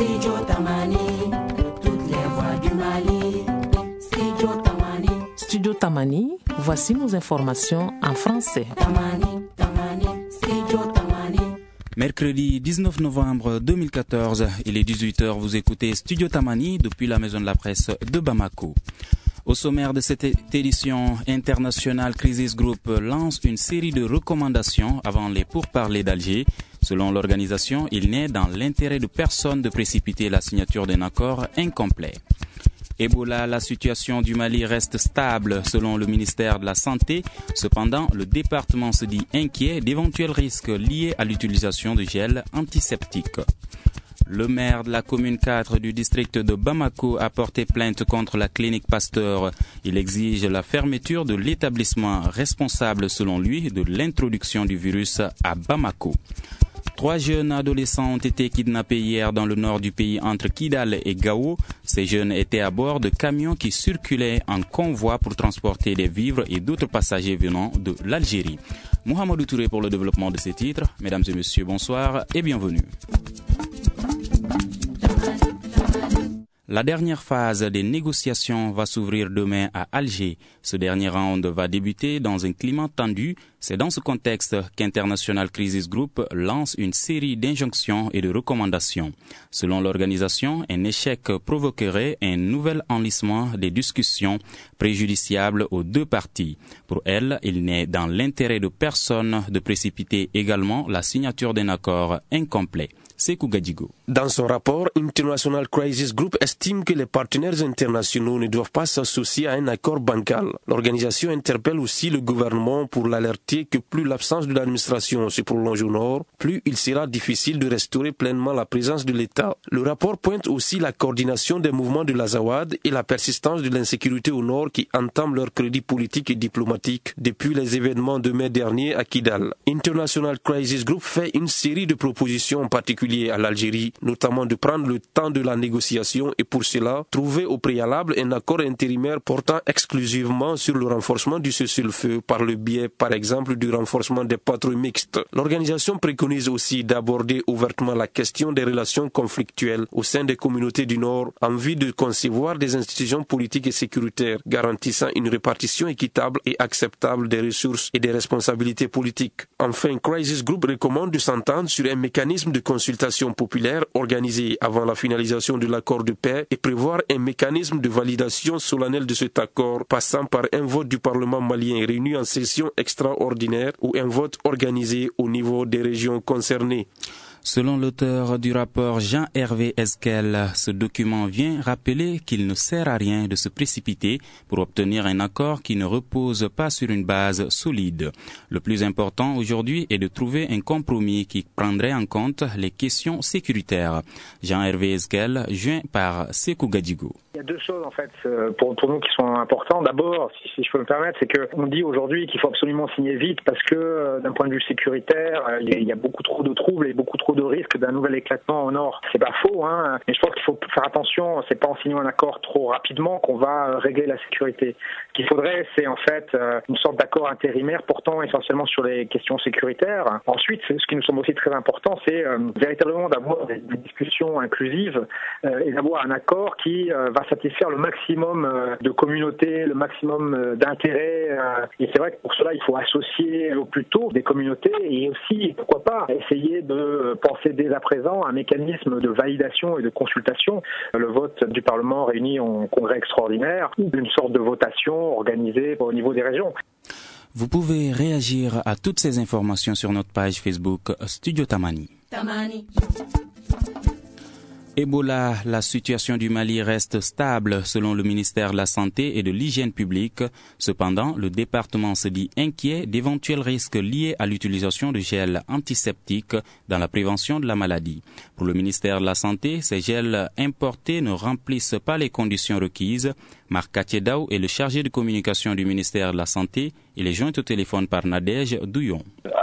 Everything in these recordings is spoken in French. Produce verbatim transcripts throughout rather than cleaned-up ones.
Studio Tamani, toutes les voix du Mali. Studio Tamani. Studio Tamani, voici nos informations en français. Tamani, Tamani, Studio Tamani. Mercredi dix-neuf novembre deux mille quatorze, il est dix-huit heures, vous écoutez Studio Tamani depuis la maison de la presse de Bamako. Au sommaire de cette édition, International Crisis Group lance une série de recommandations avant les pourparlers d'Alger. Selon l'organisation, il n'est dans l'intérêt de personne de précipiter la signature d'un accord incomplet. Ebola, la situation du Mali reste stable selon le ministère de la Santé. Cependant, le département se dit inquiet d'éventuels risques liés à l'utilisation de gel antiseptique. Le maire de la commune quatre du district de Bamako a porté plainte contre la clinique Pasteur. Il exige la fermeture de l'établissement responsable, selon lui, de l'introduction du virus à Bamako. Trois jeunes adolescents ont été kidnappés hier dans le nord du pays entre Kidal et Gao. Ces jeunes étaient à bord de camions qui circulaient en convoi pour transporter des vivres et d'autres passagers venant de l'Algérie. Mohamedou Touré pour le développement de ces titres. Mesdames et messieurs, bonsoir et bienvenue. La dernière phase des négociations va s'ouvrir demain à Alger. Ce dernier round va débuter dans un climat tendu. C'est dans ce contexte qu'International Crisis Group lance une série d'injonctions et de recommandations. Selon l'organisation, un échec provoquerait un nouvel enlisement des discussions préjudiciables aux deux parties. Pour elle, il n'est dans l'intérêt de personne de précipiter également la signature d'un accord incomplet. Sekou Gadjigo. Dans son rapport, International Crisis Group estime que les partenaires internationaux ne doivent pas s'associer à un accord bancal. L'organisation interpelle aussi le gouvernement pour l'alerter que plus l'absence de l'administration se prolonge au nord, plus il sera difficile de restaurer pleinement la présence de l'État. Le rapport pointe aussi la coordination des mouvements de l'Azawad et la persistance de l'insécurité au nord qui entament leur crédit politique et diplomatique depuis les événements de mai dernier à Kidal. International Crisis Group fait une série de propositions en particulier à l'Algérie, notamment de prendre le temps de la négociation et pour cela, trouver au préalable un accord intérimaire portant exclusivement sur le renforcement du cessez-le-feu par le biais, par exemple, du renforcement des patrouilles mixtes. L'organisation préconise aussi d'aborder ouvertement la question des relations conflictuelles au sein des communautés du Nord en vue de concevoir des institutions politiques et sécuritaires garantissant une répartition équitable et acceptable des ressources et des responsabilités politiques. Enfin, Crisis Group recommande de s'entendre sur un mécanisme de consultation populaire organisée avant la finalisation de l'accord de paix et prévoir un mécanisme de validation solennelle de cet accord passant par un vote du Parlement malien réuni en session extraordinaire ou un vote organisé au niveau des régions concernées. Selon l'auteur du rapport Jean-Hervé Esquel, ce document vient rappeler qu'il ne sert à rien de se précipiter pour obtenir un accord qui ne repose pas sur une base solide. Le plus important aujourd'hui est de trouver un compromis qui prendrait en compte les questions sécuritaires. Jean-Hervé Esquel, joint par Sekou Gadjigo. Il y a deux choses en fait pour, pour nous qui sont importantes. D'abord, si, si je peux me permettre, c'est qu'on dit aujourd'hui qu'il faut absolument signer vite parce que d'un point de vue sécuritaire, il y a beaucoup trop de troubles et beaucoup trop de risques d'un nouvel éclatement au nord. C'est pas faux, hein, mais je pense qu'il faut faire attention. C'est pas en signant un accord trop rapidement qu'on va régler la sécurité. Ce qu'il faudrait, c'est en fait une sorte d'accord intérimaire portant essentiellement sur les questions sécuritaires. Ensuite, ce qui nous semble aussi très important, c'est euh, véritablement d'avoir des, des discussions inclusives euh, et d'avoir un accord qui euh, va satisfaire le maximum euh, de communautés, le maximum euh, d'intérêts. Euh, et c'est vrai que pour cela, il faut associer au plus tôt des communautés et aussi, pourquoi pas, essayer de penser dès à présent un mécanisme de validation et de consultation. Le vote du Parlement réuni en congrès extraordinaire ou une sorte de votation organisée au niveau des régions. Vous pouvez réagir à toutes ces informations sur notre page Facebook Studio Tamani. Tamani. Ebola, la situation du Mali reste stable selon le ministère de la Santé et de l'Hygiène publique. Cependant, le département se dit inquiet d'éventuels risques liés à l'utilisation de gels antiseptiques dans la prévention de la maladie. Pour le ministère de la Santé, ces gels importés ne remplissent pas les conditions requises. Marc Katiedaou est le chargé de communication du ministère de la Santé. Il est joint au téléphone par Nadège Douillon. À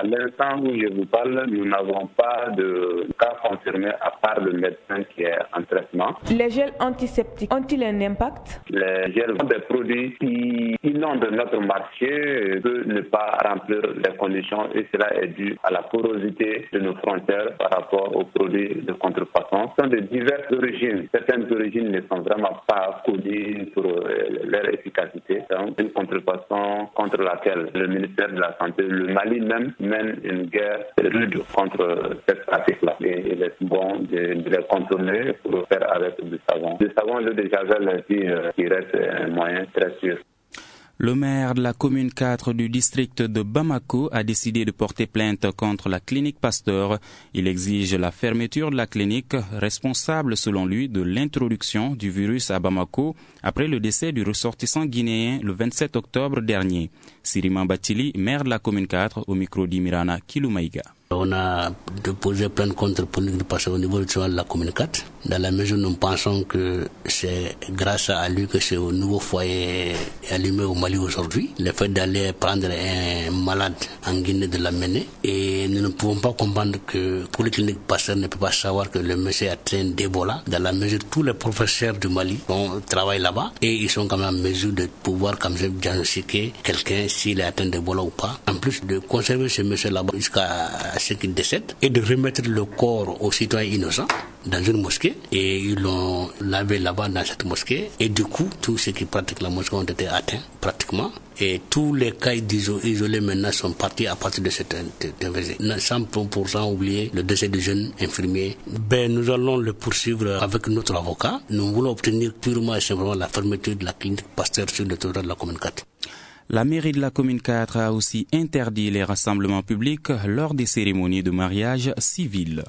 l'instant où je vous parle, nous n'avons pas de cas confirmés à part le médecin qui est en traitement. Les gels antiseptiques ont-ils un impact? Les gels sont des produits qui inondent notre marché, peuvent ne pas remplir les conditions et cela est dû à la porosité de nos frontières par rapport aux produits de contrefaçon. Ce sont de diverses origines. Certaines origines ne sont vraiment pas connues pour leur efficacité. C'est une contrefaçon contre laquelle le ministère de la Santé, le Mali même, mène une guerre rude contre cette pratique-là. Et il est bon de, de les contourner pour le faire avec du savon. Le savon, l'eau de javel, qui reste un moyen très sûr. Le maire de la commune quatre du district de Bamako a décidé de porter plainte contre la clinique Pasteur. Il exige la fermeture de la clinique, responsable selon lui de l'introduction du virus à Bamako après le décès du ressortissant guinéen le vingt-sept octobre dernier. Siriman Batili, maire de la commune quatre, au micro d'Imirana Kiloumaïga. On a déposé plainte contre le clinique Pasteur au niveau de la commune quatre, dans la mesure où nous pensons que c'est grâce à lui que ce nouveau foyer est allumé au Mali aujourd'hui. Le fait d'aller prendre un malade en Guinée, de l'amener, et nous ne pouvons pas comprendre que pour le clinique Pasteur ne peut pas savoir que le monsieur est atteint d'Ebola, dans la mesure où tous les professeurs du Mali bon, travaillent là-bas et ils sont quand même en mesure de pouvoir comme ça diagnostiquer quelqu'un s'il est atteint d'Ebola ou pas. En plus de conserver ce monsieur là-bas jusqu'à ce qu'il décède et de remettre le corps aux citoyens innocents dans une mosquée, et ils l'ont lavé là-bas dans cette mosquée, et du coup tous ceux qui pratiquent la mosquée ont été atteints pratiquement, et tous les cas isolés maintenant sont partis à partir de cette intervention. cent pour cent oublié le décès du jeune infirmier. Ben, nous allons le poursuivre avec notre avocat. Nous voulons obtenir purement et simplement la fermeture de la clinique Pasteur sur le territoire de la commune quatre. La mairie de la commune quatre a aussi interdit les rassemblements publics lors des cérémonies de mariage civil.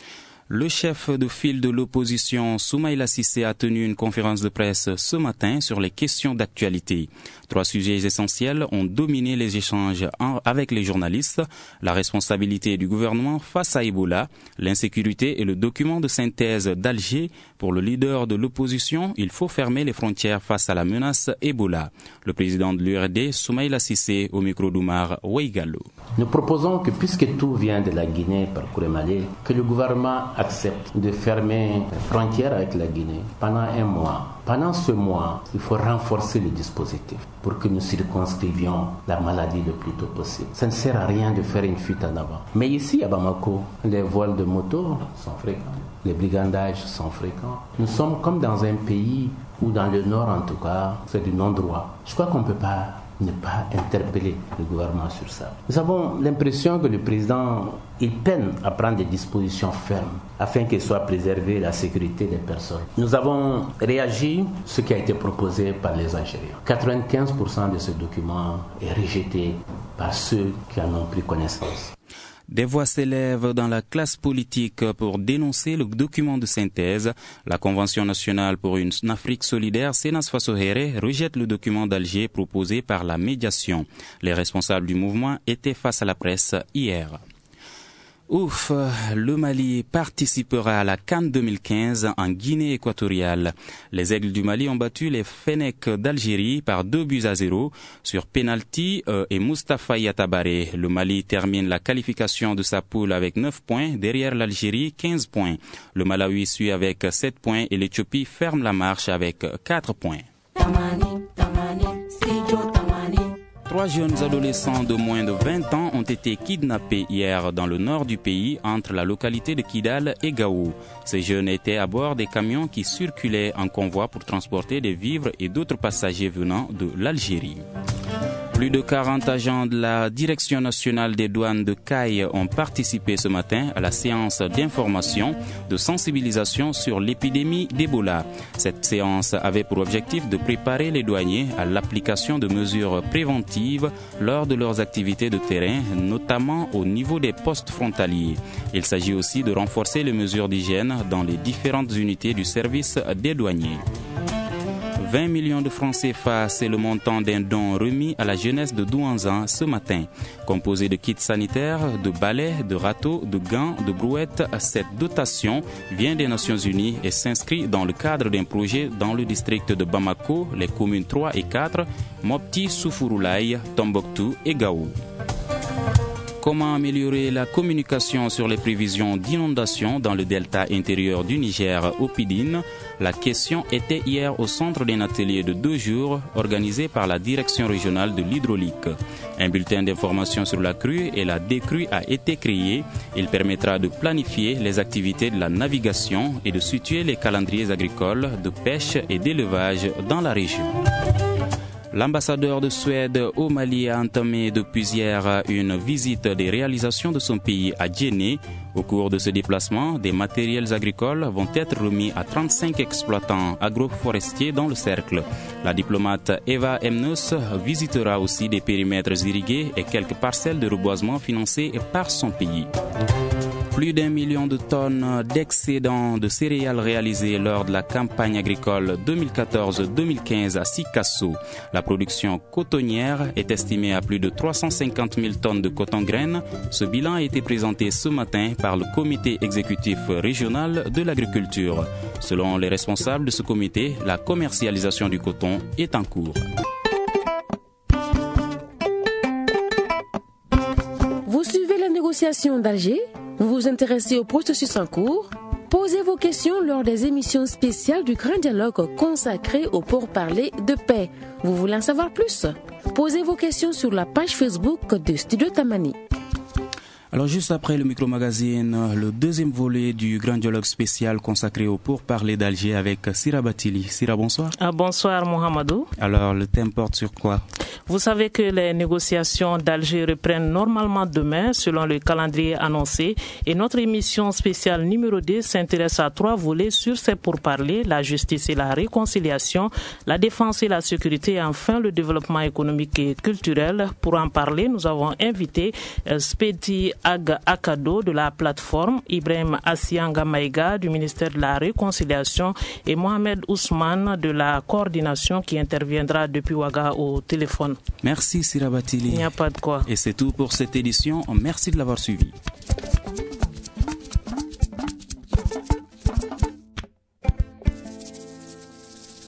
Le chef de file de l'opposition, Soumaïla Cissé, a tenu une conférence de presse ce matin sur les questions d'actualité. Trois sujets essentiels ont dominé les échanges avec les journalistes: la responsabilité du gouvernement face à Ebola, l'insécurité et le document de synthèse d'Alger. Pour le leader de l'opposition, il faut fermer les frontières face à la menace Ebola. Le président de l'U R D, Soumaïla Cissé, au micro d'Oumar Oueigalo. Nous proposons que, puisque tout vient de la Guinée par Kourémalé, que le gouvernement accepte de fermer les frontières avec la Guinée pendant un mois. Pendant ce mois, il faut renforcer le dispositif pour que nous circonscrivions la maladie le plus tôt possible. Ça ne sert à rien de faire une fuite en avant. Mais ici, à Bamako, les vols de moto sont fréquents, les brigandages sont fréquents. Nous sommes comme dans un pays où, dans le nord en tout cas, c'est du non-droit. Je crois qu'on ne peut pas ne pas interpeller le gouvernement sur ça. Nous avons l'impression que le président, il peine à prendre des dispositions fermes afin que soit préservée la sécurité des personnes. Nous avons réagi à ce qui a été proposé par les Algériens. quatre-vingt-quinze pour cent de ce document est rejeté par ceux qui en ont pris connaissance. Des voix s'élèvent dans la classe politique pour dénoncer le document de synthèse. La Convention nationale pour une Afrique solidaire, Sénas Fassohere, rejette le document d'Alger proposé par la médiation. Les responsables du mouvement étaient face à la presse hier. Ouf, le Mali participera à la CAN deux mille quinze en Guinée équatoriale. Les Aigles du Mali ont battu les Fennecs d'Algérie par deux buts à zéro sur penalty euh, et Moustapha Yatabaré. Le Mali termine la qualification de sa poule avec neuf points, derrière l'Algérie quinze points. Le Malawi suit avec sept points et l'Éthiopie ferme la marche avec quatre points. Tamani, Tamani, Studio Tamani. Trois jeunes adolescents de moins de vingt ans ont été kidnappés hier dans le nord du pays, entre la localité de Kidal et Gao. Ces jeunes étaient à bord des camions qui circulaient en convoi pour transporter des vivres et d'autres passagers venant de l'Algérie. Plus de quarante agents de la Direction nationale des douanes de Caille ont participé ce matin à la séance d'information de sensibilisation sur l'épidémie d'Ebola. Cette séance avait pour objectif de préparer les douaniers à l'application de mesures préventives lors de leurs activités de terrain, notamment au niveau des postes frontaliers. Il s'agit aussi de renforcer les mesures d'hygiène dans les différentes unités du service des douaniers. vingt millions de francs C F A, c'est le montant d'un don remis à la jeunesse de Douanzan ce matin. Composé de kits sanitaires, de balais, de râteaux, de gants, de brouettes, cette dotation vient des Nations Unies et s'inscrit dans le cadre d'un projet dans le district de Bamako, les communes trois et quatre, Mopti, Soufourulaye, Tombouctou et Gao. Comment améliorer la communication sur les prévisions d'inondation dans le delta intérieur du Niger au Pidine? La question était hier au centre d'un atelier de deux jours organisé par la Direction régionale de l'hydraulique. Un bulletin d'information sur la crue et la décrue a été créé. Il permettra de planifier les activités de la navigation et de situer les calendriers agricoles, de pêche et d'élevage dans la région. L'ambassadeur de Suède au Mali a entamé depuis hier une visite des réalisations de son pays à Djenné. Au cours de ce déplacement, des matériels agricoles vont être remis à trente-cinq exploitants agroforestiers dans le cercle. La diplomate Eva Emnus visitera aussi des périmètres irrigués et quelques parcelles de reboisement financées par son pays. Plus d'un million de tonnes d'excédents de céréales réalisés lors de la campagne agricole deux mille quatorze deux mille quinze à Sikasso. La production cotonnière est estimée à plus de trois cent cinquante mille tonnes de coton-graines. Ce bilan a été présenté ce matin par le comité exécutif régional de l'agriculture. Selon les responsables de ce comité, la commercialisation du coton est en cours. Vous suivez la négociation d'Alger? Vous vous intéressez au processus en cours? Posez vos questions lors des émissions spéciales du Grand Dialogue consacré au pourparlers de paix. Vous voulez en savoir plus? Posez vos questions sur la page Facebook de Studio Tamani. Alors juste après le micro-magazine, le deuxième volet du Grand Dialogue spécial consacré au pourparlers d'Alger avec Sira Batili. Sira, bonsoir. Ah, bonsoir Mohamedou. Alors le thème porte sur quoi? Vous savez que les négociations d'Alger reprennent normalement demain selon le calendrier annoncé et notre émission spéciale numéro deux s'intéresse à trois volets sur ces pourparlers, la justice et la réconciliation, la défense et la sécurité et enfin le développement économique et culturel. Pour en parler, nous avons invité euh, Spedi Ag Akado de la plateforme, Ibrahim Asianga Maïga du ministère de la Réconciliation et Mohamed Ousmane de la coordination qui interviendra depuis Ouaga au téléphone. Merci Sira Batili. Il n'y a pas de quoi. Et c'est tout pour cette édition. Merci de l'avoir suivi.